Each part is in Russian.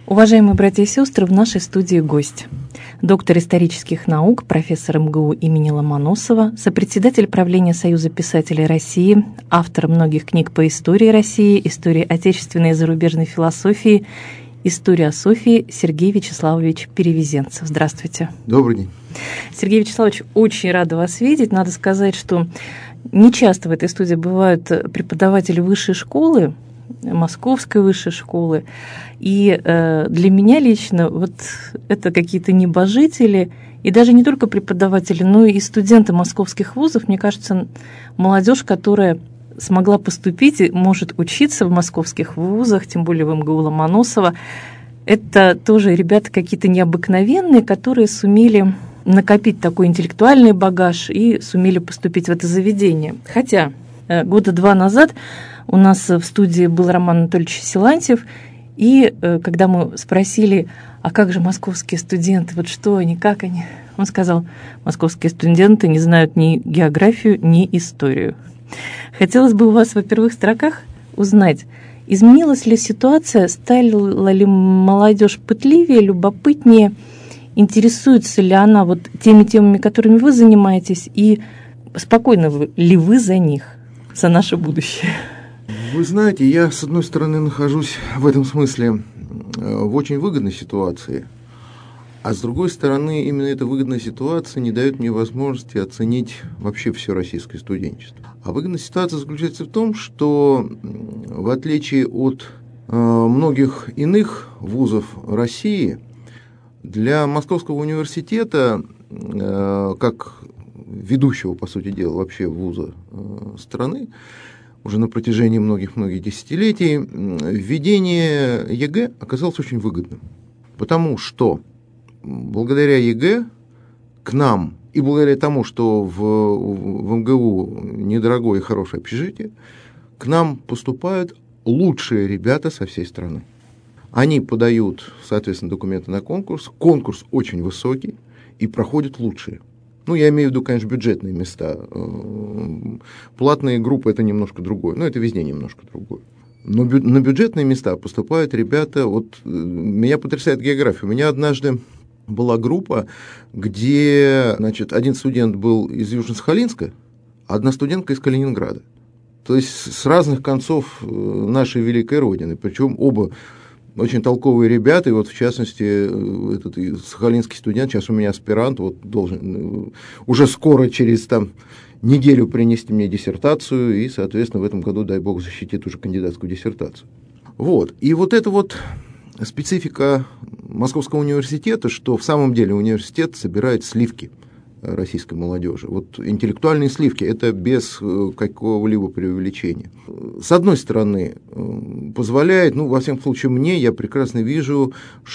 Уважаемые братья и сестры, в нашей студии гость. Доктор исторических наук, профессор МГУ имени Ломоносова, сопредседатель правления Союза писателей России, автор многих книг по истории России, истории отечественной и зарубежной философии, история Софии Сергей Вячеславович Перевезенцев. Здравствуйте. Добрый день. Сергей Вячеславович, очень рада вас видеть. Надо сказать, что нечасто в этой студии бывают преподаватели высшей школы, Московской высшей школы. И для меня лично вот это какие-то небожители, и даже не только преподаватели, но и студенты московских вузов. Мне кажется, молодежь, которая смогла поступить и может учиться в московских вузах, тем более в МГУ Ломоносова, это тоже ребята какие-то необыкновенные, которые сумели накопить такой интеллектуальный багаж и сумели поступить в это заведение. Хотя года 2 назад у нас в студии был Роман Анатольевич Силантьев, и когда мы спросили, а как же московские студенты, вот что они, как они, он сказал, московские студенты не знают ни географию, ни историю. Хотелось бы у вас во первых строках узнать, изменилась ли ситуация, стала ли молодежь пытливее, любопытнее, интересуется ли она вот теми темами, которыми вы занимаетесь, и спокойны ли вы за них, за наше будущее? Вы знаете, я, с одной стороны, нахожусь в этом смысле в очень выгодной ситуации, а с другой стороны, именно эта выгодная ситуация не дает мне возможности оценить вообще все российское студенчество. А выгодная ситуация заключается в том, что в отличие от многих иных вузов России, для Московского университета, как ведущего, по сути дела, вообще вуза страны, уже на протяжении многих-многих десятилетий, введение ЕГЭ оказалось очень выгодным. Потому что благодаря ЕГЭ к нам, и благодаря тому, что в МГУ недорогое и хорошее общежитие, к нам поступают лучшие ребята со всей страны. Они подают, соответственно, документы на конкурс. Конкурс очень высокий, и проходят лучшие. Ну, я имею в виду, конечно, бюджетные места. Платные группы – это немножко другое. Но это везде немножко другое. Но на бюджетные места поступают ребята. Вот меня потрясает география. У меня однажды была группа, где, значит, один студент был из Южно-Сахалинска, а одна студентка из Калининграда. То есть с разных концов нашей великой родины. Причем оба очень толковые ребята, и вот в частности этот сахалинский студент, сейчас у меня аспирант, вот должен уже скоро через неделю принести мне диссертацию, и, соответственно, в этом году, дай бог, защитит уже кандидатскую диссертацию. Вот. И вот это вот специфика Московского университета, что в самом деле университет собирает сливки российской молодежи. Вот интеллектуальные сливки – это без какого-либо преувеличения. С одной стороны, позволяет, ну, во всяком случае, мне, я прекрасно вижу,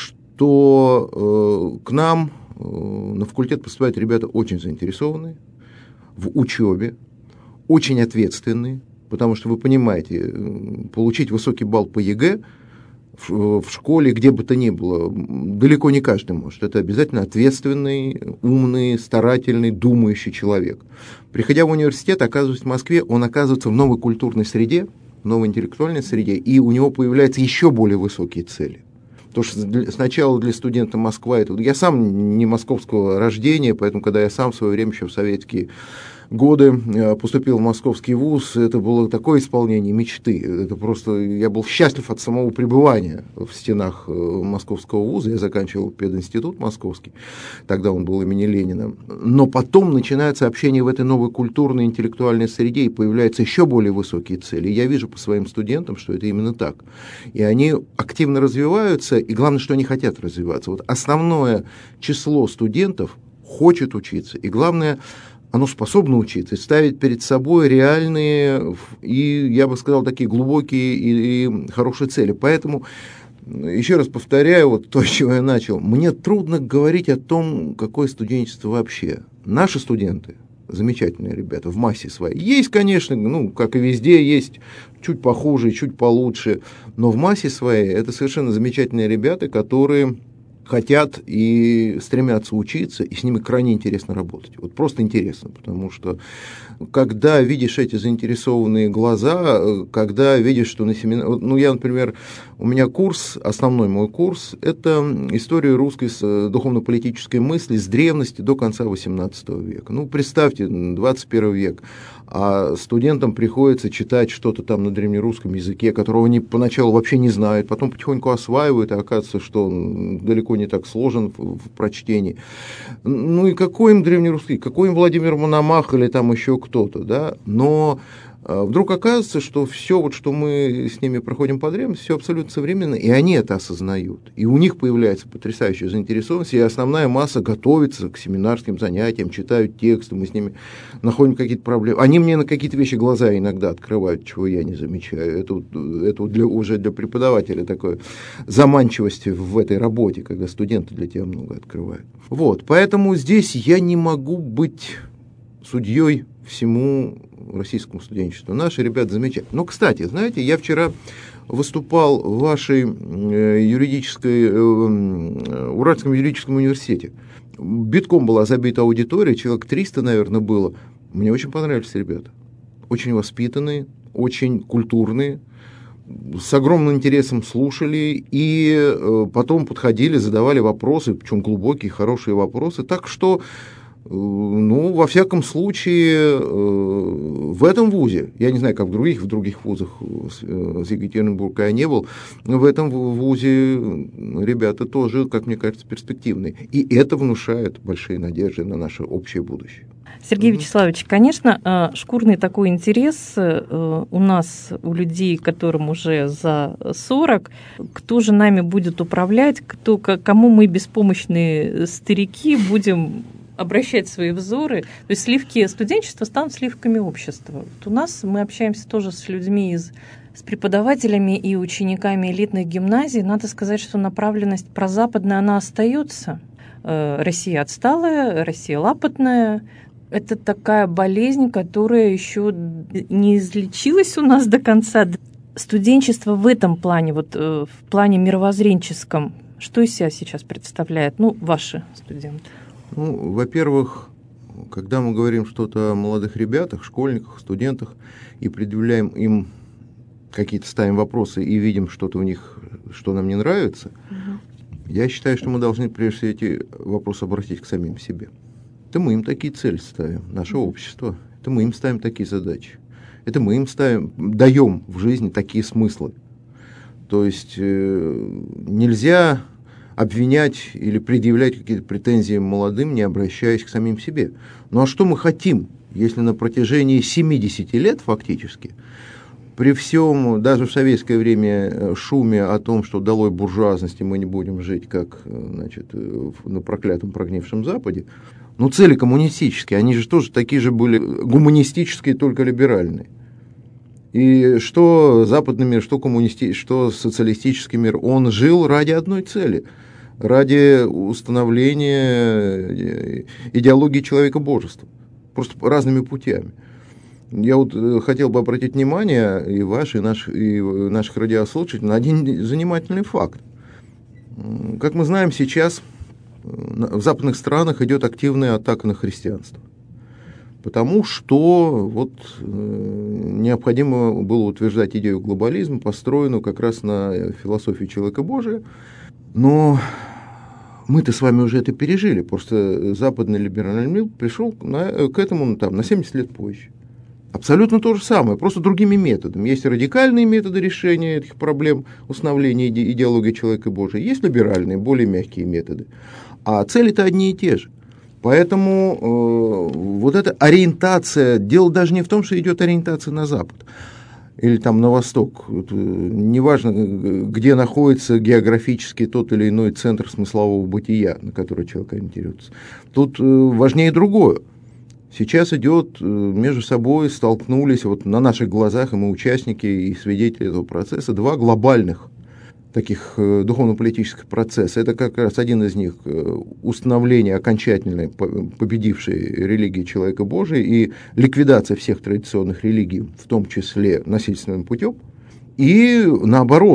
что к нам на факультет поступают ребята очень заинтересованные в учебе, очень ответственные, потому что, вы понимаете, получить высокий балл по ЕГЭ в школе, где бы то ни было, далеко не каждый может. Это обязательно ответственный, умный, старательный, думающий человек. Приходя в университет, оказываясь в Москве, он оказывается в новой культурной среде, в новой интеллектуальной среде, и у него появляются еще более высокие цели. Потому что сначала для студента Москва, это, я сам не московского рождения, поэтому, когда я сам в свое время еще в советские годы поступил в московский вуз, это было такое исполнение мечты. Это просто, я был счастлив от самого пребывания в стенах московского вуза. Я заканчивал пединститут московский, тогда он был имени Ленина. Но потом начинается общение в этой новой культурной, интеллектуальной среде, и появляются еще более высокие цели. И я вижу по своим студентам, что это именно так. И они активно развиваются, и главное, что они хотят развиваться. Вот основное число студентов хочет учиться, и главное, оно способно учиться и ставить перед собой реальные и, я бы сказал, такие глубокие и хорошие цели. Поэтому, еще раз повторяю, вот то, с чего я начал, мне трудно говорить о том, какое студенчество вообще. Наши студенты, замечательные ребята, в массе своей. Есть, конечно, ну, как и везде, есть чуть похуже, чуть получше, но в массе своей это совершенно замечательные ребята, которые хотят и стремятся учиться, и с ними крайне интересно работать. Вот просто интересно, потому что когда видишь эти заинтересованные глаза, когда видишь, что на семинар... Ну, я, например, у меня курс, основной мой курс, это история русской духовно-политической мысли с древности до конца XVIII века. Ну, представьте, 21 век, а студентам приходится читать что-то там на древнерусском языке, которого они поначалу вообще не знают, потом потихоньку осваивают, и оказывается, что он далеко не так сложен в прочтении. Ну и какой им древнерусский, какой им Владимир Мономах или там еще кто-то, да, но вдруг оказывается, что все, вот, что мы с ними проходим по древности, все абсолютно современно, и они это осознают. И у них появляется потрясающая заинтересованность, и основная масса готовится к семинарским занятиям, читают тексты, мы с ними находим какие-то проблемы. Они мне на какие-то вещи глаза иногда открывают, чего я не замечаю. Это уже для преподавателя такой заманчивости в этой работе, когда студенты для тебя много открывают. Вот, поэтому здесь я не могу быть судьей всему российскому студенчеству. Наши ребята замечательные. Но, кстати, знаете, я вчера выступал в вашей Уральском юридическом университете. Битком была забита аудитория, человек 300, наверное, было. Мне очень понравились ребята. Очень воспитанные, очень культурные, с огромным интересом слушали и потом подходили, задавали вопросы, причем глубокие, хорошие вопросы. Так что, ну, во всяком случае, в этом вузе, я не знаю, как в других вузах, с Екатеринбурга я не был, но в этом вузе ребята тоже, как мне кажется, перспективные. И это внушает большие надежды на наше общее будущее. Сергей Вячеславович, конечно, шкурный такой интерес у нас, у людей, которым уже за 40, кто же нами будет управлять, кому мы, беспомощные старики, будем обращать свои взоры. То есть сливки студенчества станут сливками общества. Вот у нас мы общаемся тоже с людьми с преподавателями и учениками элитных гимназий. Надо сказать, что направленность прозападная, она остается. Россия отсталая, Россия лапотная. Это такая болезнь, которая еще не излечилась у нас до конца. Студенчество в этом плане, вот в плане мировоззренческом, что из себя сейчас представляет? Ну, ваши студенты. Ну, во-первых, когда мы говорим что-то о молодых ребятах, школьниках, студентах, и предъявляем им какие-то, ставим вопросы и видим что-то в них, что нам не нравится, я считаю, что мы должны прежде всего эти вопросы обратить к самим себе. Это мы им такие цели ставим, наше общество. Это мы им ставим такие задачи. Это мы им даем в жизни такие смыслы. То есть нельзя обвинять или предъявлять какие-то претензии молодым, не обращаясь к самим себе. Ну а что мы хотим, если на протяжении 70 лет фактически, при всем, даже в советское время, шуме о том, что долой буржуазности, мы не будем жить, как, значит, на проклятом прогнившем Западе, ну, цели коммунистические, они же тоже такие же были гуманистические, только либеральные. И что западный мир, что социалистический мир, он жил ради одной цели, ради установления идеологии человека-божества, просто разными путями. Я вот хотел бы обратить внимание и ваш, и наших радиослушателей на один занимательный факт. Как мы знаем, сейчас в западных странах идет активная атака на христианство, потому что вот необходимо было утверждать идею глобализма, построенную как раз на философии человека Божия. Но мы-то с вами уже это пережили, просто западный либеральный мир пришел к этому на 70 лет позже. Абсолютно то же самое, просто другими методами. Есть радикальные методы решения этих проблем, установления идеологии человека Божия, есть либеральные, более мягкие методы. А цели-то одни и те же. Поэтому вот эта ориентация, дело даже не в том, что идет ориентация на Запад или там на Восток. Неважно, где находится географически тот или иной центр смыслового бытия, на который человек ориентируется. Тут важнее другое. Сейчас идет, между собой столкнулись вот на наших глазах, и мы участники и свидетели этого процесса, два глобальных таких духовно-политических процесса. Это как раз один из них установление окончательной победившей религии человека Божия и ликвидация всех традиционных религий, в том числе насильственным путем. И наоборот,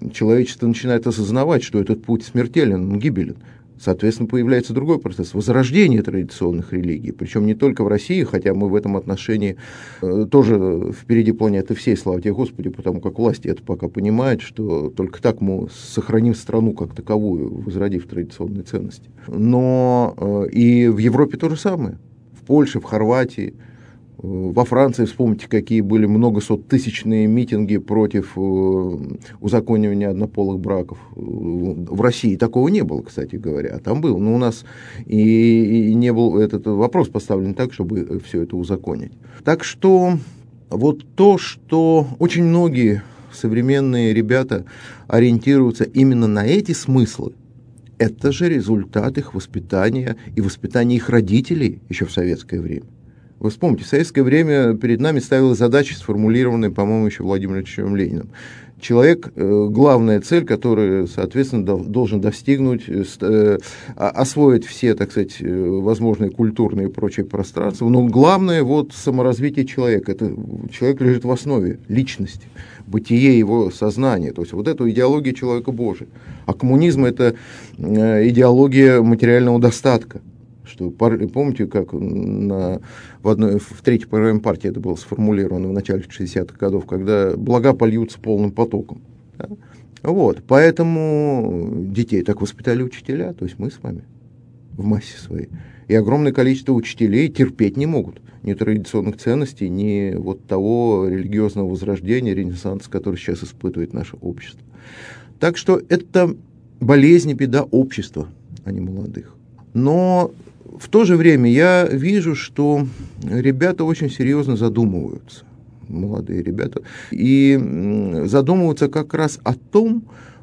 человечество начинает осознавать, что этот путь смертелен, он гибелен. Соответственно, появляется другой процесс – возрождения традиционных религий. Причем не только в России, хотя мы в этом отношении тоже впереди планеты всей, слава тебе Господи, потому как власти это пока понимают, что только так мы сохраним страну как таковую, возродив традиционные ценности. Но и в Европе то же самое. В Польше, в Хорватии, во Франции, вспомните, какие были многосоттысячные митинги против узаконивания однополых браков. В России такого не было, кстати говоря, а там был. Но у нас и не был этот вопрос поставлен так, чтобы все это узаконить. Так что вот то, что очень многие современные ребята ориентируются именно на эти смыслы, это же результат их воспитания и воспитания их родителей еще в советское время. Вы вспомните, в советское время перед нами ставилась задача, сформулированная, по-моему, еще Владимиром Ильичем Лениным. Человек, главная цель, которую, соответственно, должен достигнуть, освоить все, так сказать, возможные культурные и прочие пространства, но главное вот саморазвитие человека. Это человек лежит в основе личности, бытие его сознания, то есть вот эту идеологию человека Божия. А коммунизм – это идеология материального достатка. Что, помните, как в третьей программе партии это было сформулировано в начале 60-х годов, когда блага польются полным потоком. Да? Вот, поэтому детей так воспитали учителя, то есть мы с вами в массе своей. И огромное количество учителей терпеть не могут ни традиционных ценностей, ни вот того религиозного возрождения, ренессанса, который сейчас испытывает наше общество. Так что это болезнь и беда общества, а не молодых. Но в то же время я вижу, что ребята очень серьезно задумываются, молодые ребята, и задумываются как раз о том,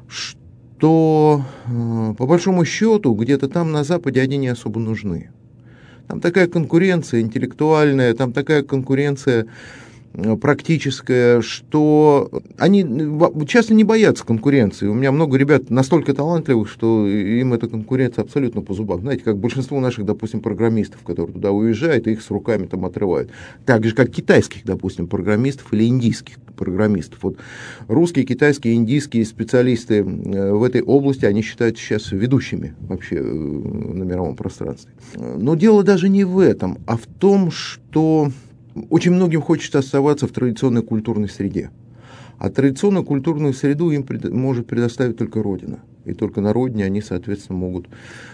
что по большому счету где-то там на Западе они не особо нужны. Там такая конкуренция интеллектуальная, там такая конкуренция практическая, что они часто не боятся конкуренции. У меня много ребят настолько талантливых, что им эта конкуренция абсолютно по зубам. Знаете, как большинство наших, допустим, программистов, которые туда уезжают, и их с руками там отрывают. Так же, как китайских, допустим, программистов или индийских программистов. Вот русские, китайские, индийские специалисты в этой области, они считаются сейчас ведущими вообще на мировом пространстве. Но дело даже не в этом, а в том, что очень многим хочется оставаться в традиционной культурной среде. А традиционную культурную среду им может предоставить только Родина. И только на Родине они, соответственно, могут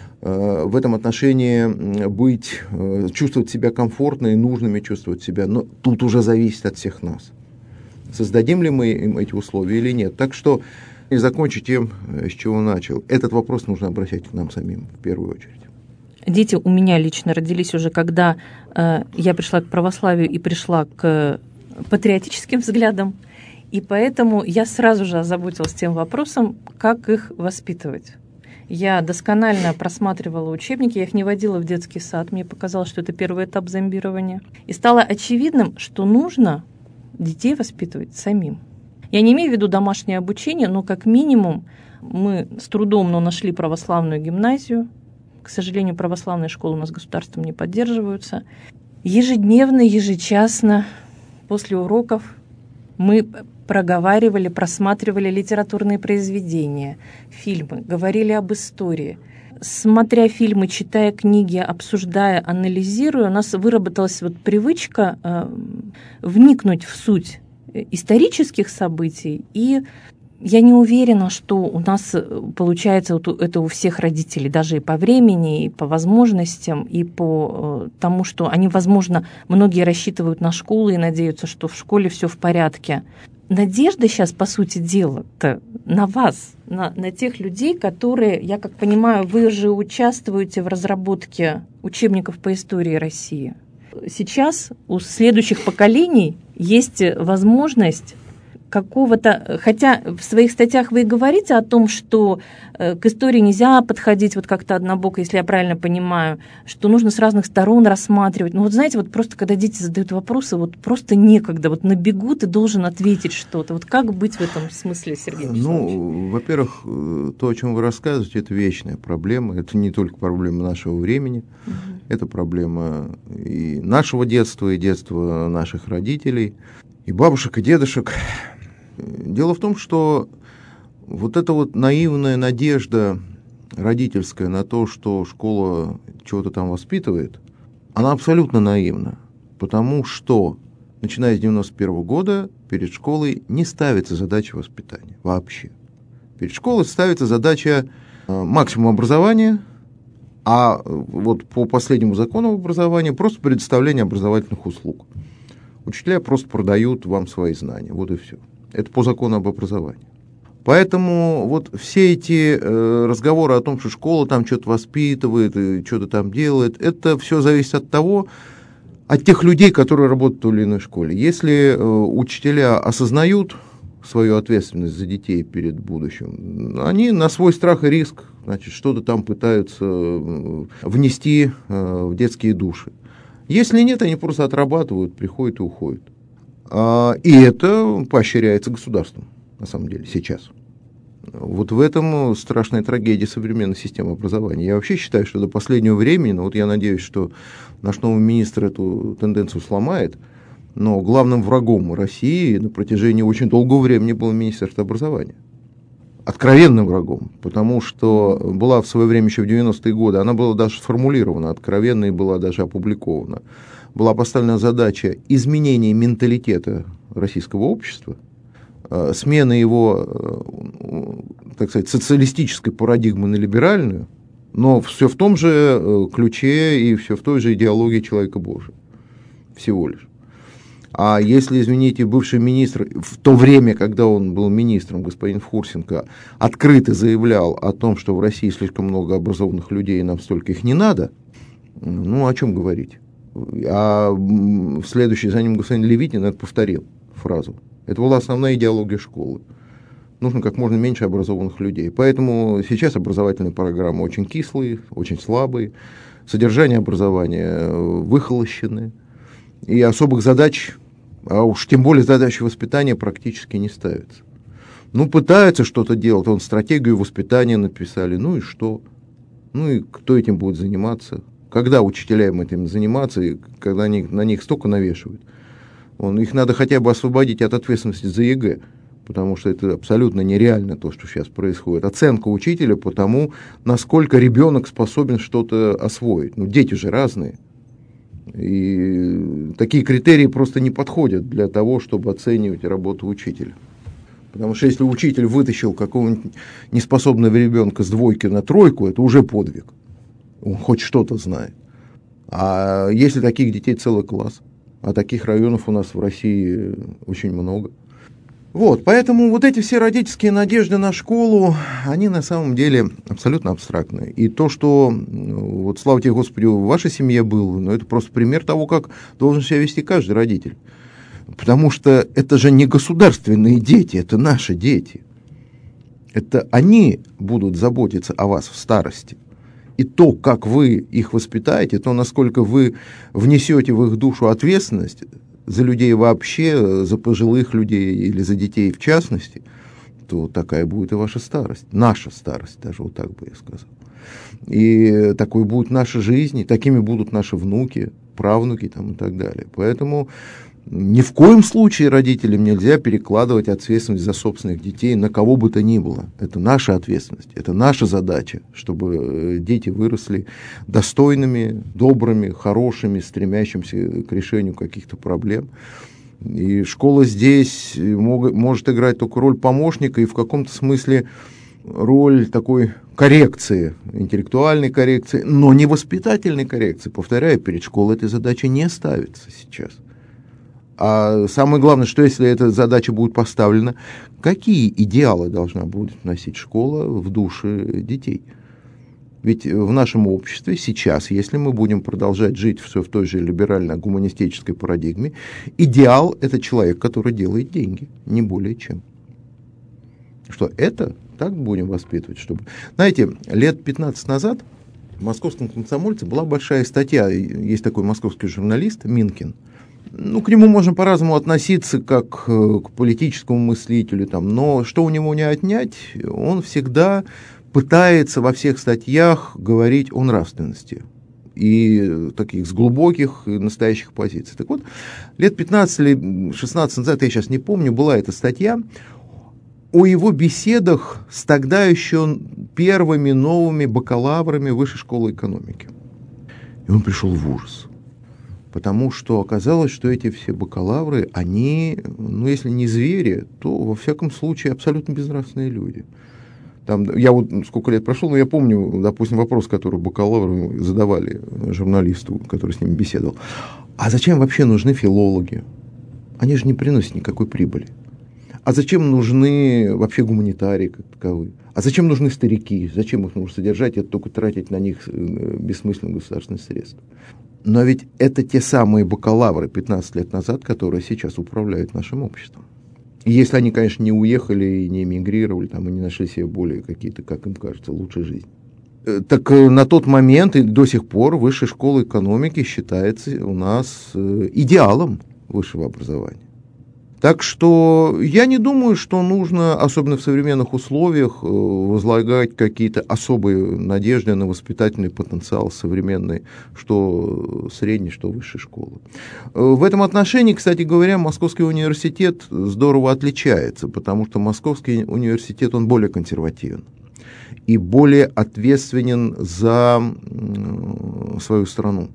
в этом отношении чувствовать себя комфортно и нужными чувствовать себя. Но тут уже зависит от всех нас. Создадим ли мы им эти условия или нет. Так что, и закончу тем, с чего начал. Этот вопрос нужно обращать к нам самим в первую очередь. Дети у меня лично родились уже, когда я пришла к православию и пришла к патриотическим взглядам, и поэтому я сразу же озаботилась тем вопросом, как их воспитывать. Я досконально просматривала учебники, я их не водила в детский сад, мне показалось, что это первый этап зомбирования. И стало очевидным, что нужно детей воспитывать самим. Я не имею в виду домашнее обучение, но как минимум мы с трудом, но нашли православную гимназию. К сожалению, православные школы у нас государством не поддерживаются. Ежедневно, ежечасно, после уроков мы проговаривали, просматривали литературные произведения, фильмы, говорили об истории. Смотря фильмы, читая книги, обсуждая, анализируя, у нас выработалась вот привычка вникнуть в суть исторических событий, и я не уверена, что у нас получается это у всех родителей, даже и по времени, и по возможностям, и по тому, что они, возможно, многие рассчитывают на школу и надеются, что в школе все в порядке. Надежда сейчас, по сути дела, на вас, на тех людей, которые, я как понимаю, вы же участвуете в разработке учебников по истории России. Сейчас у следующих поколений есть возможность какого-то, хотя в своих статьях вы и говорите о том, что к истории нельзя подходить вот как-то однобоко, если я правильно понимаю, что нужно с разных сторон рассматривать. Ну вот знаете, вот просто когда дети задают вопросы, вот просто некогда, вот на бегу ты должен ответить что-то. Вот как быть в этом смысле, Сергей Вячеславович? Ну, во-первых, то, о чем вы рассказываете, это вечная проблема. Это не только проблема нашего времени, это проблема и нашего детства, и детства наших родителей, и бабушек, и дедушек. Дело в том, что вот эта вот наивная надежда родительская на то, что школа чего-то там воспитывает, она абсолютно наивна, потому что, начиная с 91 года, перед школой не ставится задача воспитания вообще. Перед школой ставится задача максимум образования, а вот по последнему закону образования просто предоставление образовательных услуг. Учителя просто продают вам свои знания, вот и все. Это по закону об образовании. Поэтому вот все эти разговоры о том, что школа там что-то воспитывает, и что-то там делает, это все зависит от того, от тех людей, которые работают в той или иной школе. Если учителя осознают свою ответственность за детей перед будущим, они на свой страх и риск, значит, что-то там пытаются внести в детские души. Если нет, они просто отрабатывают, приходят и уходят. И это поощряется государством, на самом деле, сейчас. Вот в этом страшная трагедия современной системы образования. Я вообще считаю, что до последнего времени, вот я надеюсь, что наш новый министр эту тенденцию сломает, но главным врагом России на протяжении очень долгого времени было Министерство образования. Откровенным врагом, потому что была в свое время еще в 90-е годы, она была даже сформулирована откровенно и была даже опубликована. Была поставлена задача изменения менталитета российского общества, смены его, так сказать, социалистической парадигмы на либеральную, но все в том же ключе и все в той же идеологии человека Божия. Всего лишь. А если, извините, бывший министр, в то время, когда он был министром, господин Фурсенко, открыто заявлял о том, что в России слишком много образованных людей, и нам столько их не надо, ну, о чем говорить? А следующий за ним господин Левитин это повторил фразу. Это была основная идеология школы. Нужно как можно меньше образованных людей. Поэтому сейчас образовательные программы очень кислые, очень слабые, содержание образования выхолощенное, и особых задач, а уж тем более задачи воспитания практически не ставятся. Ну, пытаются что-то делать, вон стратегию воспитания написали, ну и что? Ну и кто этим будет заниматься? Когда учителям этим заниматься, и когда на них столько навешивают? Их надо хотя бы освободить от ответственности за ЕГЭ, потому что это абсолютно нереально то, что сейчас происходит. Оценка учителя по тому, насколько ребенок способен что-то освоить. Ну, дети же разные. И такие критерии просто не подходят для того, чтобы оценивать работу учителя. Потому что если учитель вытащил какого-нибудь неспособного ребенка с 2 на 3, это уже подвиг. Он хоть что-то знает. А если таких детей целый класс, а таких районов у нас в России очень много. Вот, поэтому вот эти все родительские надежды на школу, они на самом деле абсолютно абстрактные. И то, что, вот слава тебе, Господи, в вашей семье было, ну, это просто пример того, как должен себя вести каждый родитель. Потому что это же не государственные дети, это наши дети. Это они будут заботиться о вас в старости. И то, как вы их воспитаете, то, насколько вы внесете в их душу ответственность за людей вообще, за пожилых людей или за детей в частности, то такая будет и ваша старость. Наша старость, даже вот так бы я сказал. И такой будет наша жизнь, и такими будут наши внуки, правнуки там, и так далее. Поэтому ни в коем случае родителям нельзя перекладывать ответственность за собственных детей на кого бы то ни было. Это наша ответственность, это наша задача, чтобы дети выросли достойными, добрыми, хорошими, стремящимися к решению каких-то проблем. И школа здесь может играть только роль помощника и в каком-то смысле роль такой коррекции, интеллектуальной коррекции, но не воспитательной коррекции. Повторяю, перед школой этой задачи не ставится сейчас. А самое главное, что если эта задача будет поставлена, какие идеалы должна будет носить школа в душе детей? Ведь в нашем обществе сейчас, если мы будем продолжать жить все в той же либерально-гуманистической парадигме, идеал – это человек, который делает деньги, не более чем. Что это так будем воспитывать, чтобы... Знаете, лет 15 назад в «Московском комсомольце» была большая статья, есть такой московский журналист Минкин. Ну, к нему можно по-разному относиться, как к политическому мыслителю, там, но что у него не отнять, он всегда пытается во всех статьях говорить о нравственности и таких с глубоких и настоящих позиций. Так вот, лет 15 или 16 назад, я сейчас не помню, была эта статья о его беседах с тогда еще первыми новыми бакалаврами Высшей школы экономики. И он пришел в ужас. Потому что оказалось, что эти все бакалавры, они, если не звери, то, во всяком случае, абсолютно безнравственные люди. Там, я вот сколько лет прошел, но я помню, допустим, вопрос, который бакалавры задавали журналисту, который с ними беседовал. А зачем вообще нужны филологи? Они же не приносят никакой прибыли. А зачем нужны вообще гуманитарии как таковые? А зачем нужны старики? Зачем их нужно содержать и только тратить на них бессмысленные государственные средства? Но ведь это те самые бакалавры 15 лет назад, которые сейчас управляют нашим обществом. И если они, конечно, не уехали и не эмигрировали, там, и не нашли себе более какие-то, как им кажется, лучшей жизни. Так на тот момент и до сих пор Высшая школа экономики считается у нас идеалом высшего образования. Так что я не думаю, что нужно, особенно в современных условиях, возлагать какие-то особые надежды на воспитательный потенциал современной, что средней, что высшей школы. В этом отношении, кстати говоря, Московский университет здорово отличается, потому что Московский университет, он более консервативен и более ответственен за свою страну.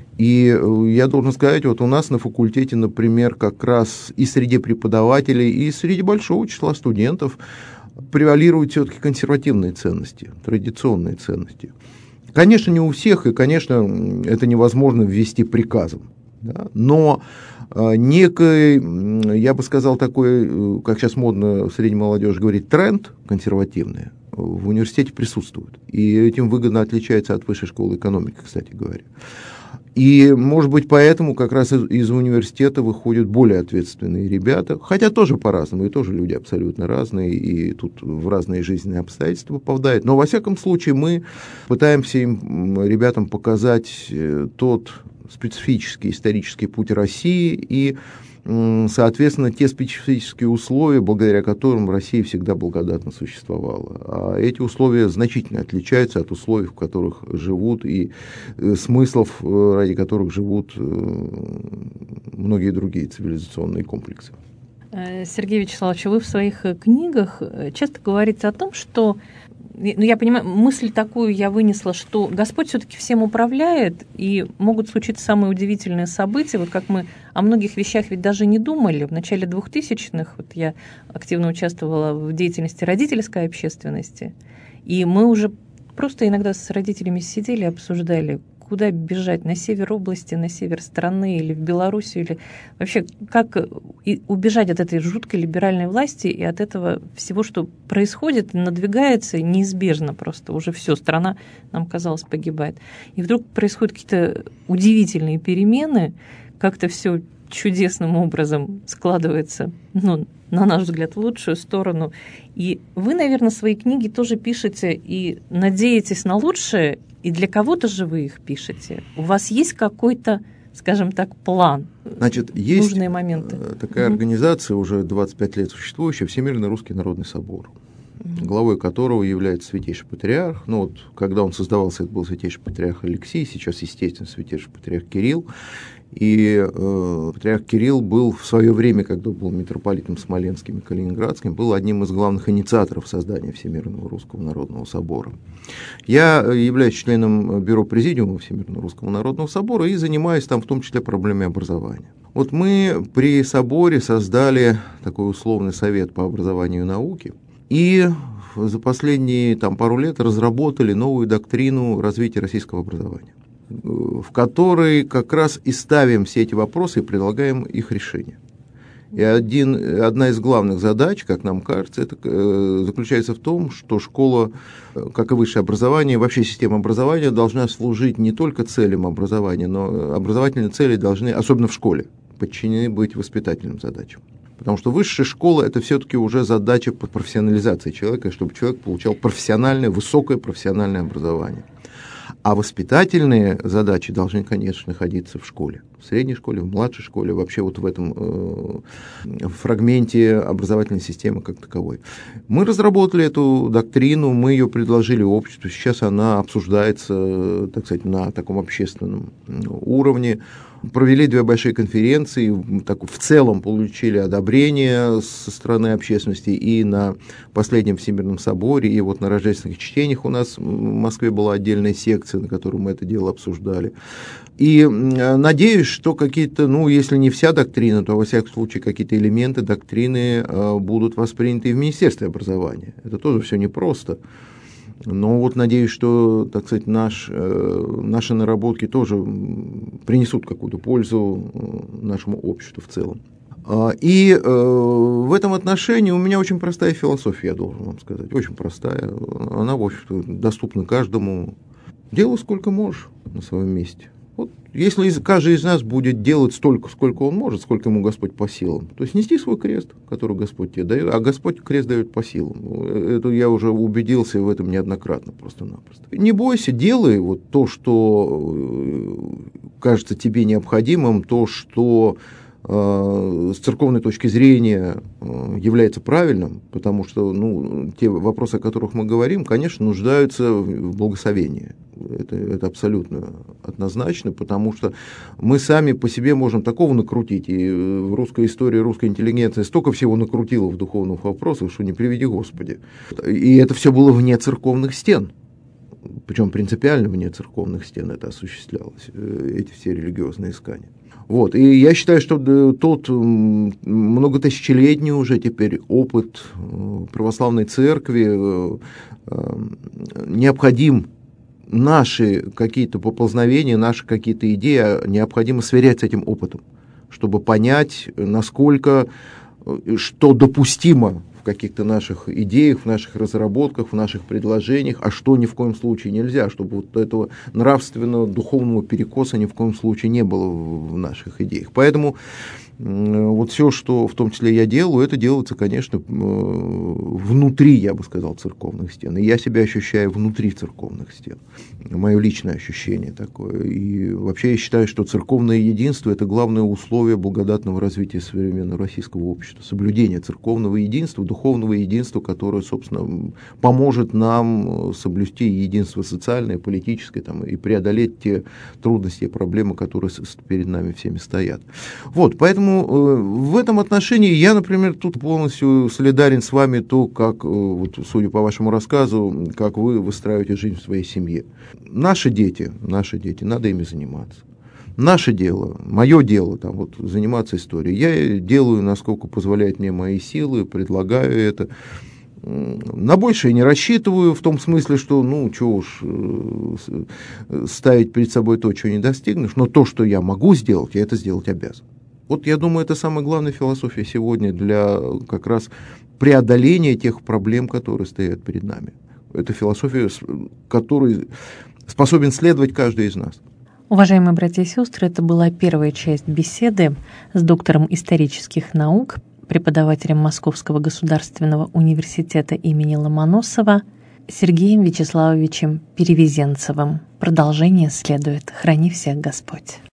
И я должен сказать, вот у нас на факультете, например, как раз и среди преподавателей, и среди большого числа студентов превалируют все-таки консервативные ценности, традиционные ценности. Конечно, не у всех, и, конечно, это невозможно ввести приказом. Да? Но некий, я бы сказал, такой, как сейчас модно среди молодежи говорить, тренд консервативный в университете присутствует. И этим выгодно отличается от Высшей школы экономики, кстати говоря. И, может быть, поэтому как раз из университета выходят более ответственные ребята, хотя тоже по-разному, и тоже люди абсолютно разные, и тут в разные жизненные обстоятельства попадают. Но, во всяком случае, мы пытаемся ребятам показать тот специфический исторический путь России и, соответственно, те специфические условия, благодаря которым Россия всегда благодатно существовала. А эти условия значительно отличаются от условий, в которых живут, и смыслов, ради которых живут многие другие цивилизационные комплексы. Сергей Вячеславович, вы в своих книгах часто говорите о том, что, я понимаю, мысль такую я вынесла, что Господь все-таки всем управляет, и могут случиться самые удивительные события, вот как мы о многих вещах ведь даже не думали. В начале 2000-х вот я активно участвовала в деятельности родительской общественности, и мы уже просто иногда с родителями сидели, обсуждали, куда бежать, на север области, на север страны или в Белоруссию, или вообще как убежать от этой жуткой либеральной власти и от этого всего, что происходит, надвигается неизбежно просто. Уже все, страна, нам казалось, погибает. И вдруг происходят какие-то удивительные перемены, как-то все чудесным образом складывается, на наш взгляд, в лучшую сторону. И вы, наверное, свои книги тоже пишете и надеетесь на лучшее, и для кого-то же вы их пишете. У вас есть какой-то, скажем так, план? Значит, есть нужные моменты. Такая организация, уже 25 лет существующая, Всемирный Русский Народный Собор, главой которого является Святейший Патриарх. Когда он создавался, это был Святейший Патриарх Алексий, сейчас, естественно, Святейший Патриарх Кирилл. И Патриарх Кирилл был в свое время, когда был митрополитом Смоленским и Калининградским, был одним из главных инициаторов создания Всемирного Русского Народного Собора. Я являюсь членом бюро президиума Всемирного Русского Народного Собора и занимаюсь там в том числе проблемами образования. Вот мы при соборе создали такой условный совет по образованию и науке, и за последние пару лет разработали новую доктрину развития российского образования, в которой как раз и ставим все эти вопросы и предлагаем их решение. И одна из главных задач, как нам кажется, это заключается в том, что школа, как и высшее образование, вообще система образования должна служить не только целям образования, но образовательные цели должны, особенно в школе, подчинены быть воспитательным задачам. Потому что высшая школа – это все-таки уже задача по профессионализации человека, чтобы человек получал профессиональное, высокое профессиональное образование. А воспитательные задачи должны, конечно, находиться в школе. в средней школе, в младшей школе, вообще вот в этом фрагменте образовательной системы как таковой. Мы разработали эту доктрину, мы ее предложили обществу, сейчас она обсуждается, так сказать, на таком общественном уровне. Провели 2 большие конференции, так, в целом получили одобрение со стороны общественности и на последнем Всемирном соборе, и вот на рождественских чтениях у нас в Москве была отдельная секция, на которой мы это дело обсуждали. И надеюсь, что какие-то, ну, если не вся доктрина, то, во всяком случае, какие-то элементы доктрины будут восприняты и в Министерстве образования. Это тоже все непросто. Но вот надеюсь, что, так сказать, наши наработки тоже принесут какую-то пользу нашему обществу в целом. И в этом отношении у меня очень простая философия, я должен вам сказать, очень простая. Она, в общем-то, доступна каждому. Делай сколько можешь на своем месте. Вот если каждый из нас будет делать столько, сколько он может, сколько ему Господь по силам, то есть нести свой крест, который Господь тебе дает, а Господь крест дает по силам. Это я уже убедился в этом неоднократно просто-напросто. Не бойся, делай вот то, что кажется тебе необходимым, то, что с церковной точки зрения является правильным, потому что те вопросы, о которых мы говорим, конечно, нуждаются в благословении. Это абсолютно однозначно, потому что мы сами по себе можем такого накрутить, и в русской истории русской интеллигенции столько всего накрутило в духовных вопросах, что не приведи Господи. И это все было вне церковных стен. Причем принципиально вне церковных стен это осуществлялось, эти все религиозные искания. Вот. И я считаю, что тот многотысячелетний уже теперь опыт православной церкви необходим. Наши какие-то поползновения, наши какие-то идеи необходимо сверять с этим опытом, чтобы понять, насколько, что допустимо в каких-то наших идеях, в наших разработках, в наших предложениях, а что ни в коем случае нельзя, чтобы вот этого нравственного, духовного перекоса ни в коем случае не было в наших идеях. Поэтому вот все, что в том числе я делаю, это делается, конечно, внутри, я бы сказал, церковных стен. И я себя ощущаю внутри церковных стен. Мое личное ощущение такое. И вообще я считаю, что церковное единство – это главное условие благодатного развития современного российского общества. Соблюдение церковного единства, духовного единства, которое, собственно, поможет нам соблюсти единство социальное, политическое и преодолеть те трудности и проблемы, которые перед нами всеми стоят. Вот, поэтому в этом отношении я, например, тут полностью солидарен с вами, то, как, вот, судя по вашему рассказу, как вы выстраиваете жизнь в своей семье. Наши дети, надо ими заниматься. Наше дело, мое дело, заниматься историей. Я делаю, насколько позволяют мне мои силы, предлагаю это. На большее не рассчитываю, в том смысле, что, чего уж ставить перед собой то, чего не достигнешь, но то, что я могу сделать, я это сделать обязан. Вот я думаю, это самая главная философия сегодня для как раз преодоления тех проблем, которые стоят перед нами. Это философия, которой способен следовать каждый из нас. Уважаемые братья и сестры, это была первая часть беседы с доктором исторических наук, преподавателем Московского государственного университета имени Ломоносова Сергеем Вячеславовичем Перевезенцевым. Продолжение следует. Храни всех Господь.